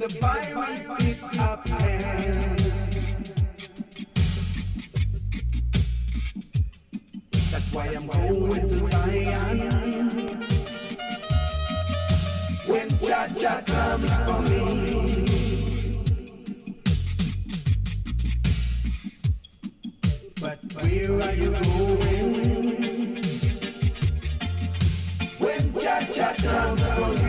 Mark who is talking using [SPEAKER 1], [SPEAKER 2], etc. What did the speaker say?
[SPEAKER 1] fiery pits of hell. That's why I'm going to Zion. When Jah comes for me. But where are you going? When Jah comes for me.